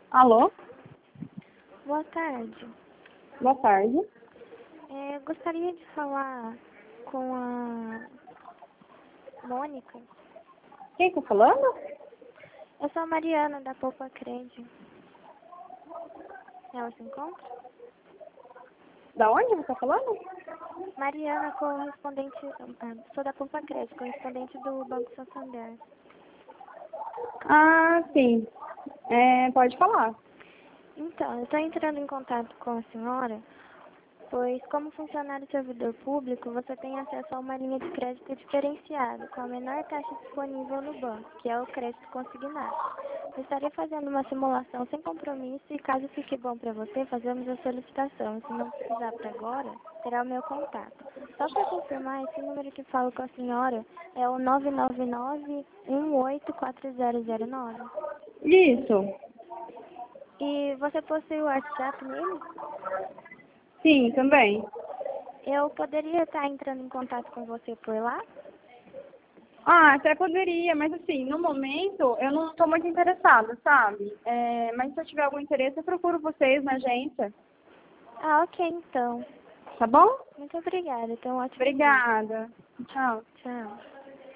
Alô? Boa tarde. Boa tarde. Gostaria de falar com a Mônica. Quem tá falando? Eu sou a Mariana, da Poupa Cred. Ela se encontra? Da onde você tá falando? Mariana, sou da Poupa Cred, correspondente do Banco Santander. Ah, sim. Pode falar. Então, eu estou entrando em contato com a senhora, pois como funcionário servidor público, você tem acesso a uma linha de crédito diferenciada, com a menor taxa disponível no banco, que é o crédito consignado. Eu estarei fazendo uma simulação sem compromisso e caso fique bom para você, fazemos a solicitação. Se não precisar para agora, terá o meu contato. Só para confirmar, esse número que falo com a senhora é o 999-184009. Isso. E você possui o WhatsApp nele? Sim, também. Eu poderia estar entrando em contato com você por lá? Ah, até poderia, mas assim, no momento eu não tô muito interessada, sabe? Mas se eu tiver algum interesse, eu procuro vocês na agência. Ah, ok, então. Tá bom? Muito obrigada. Então, um ótimo dia. Obrigada. Tchau. Tchau.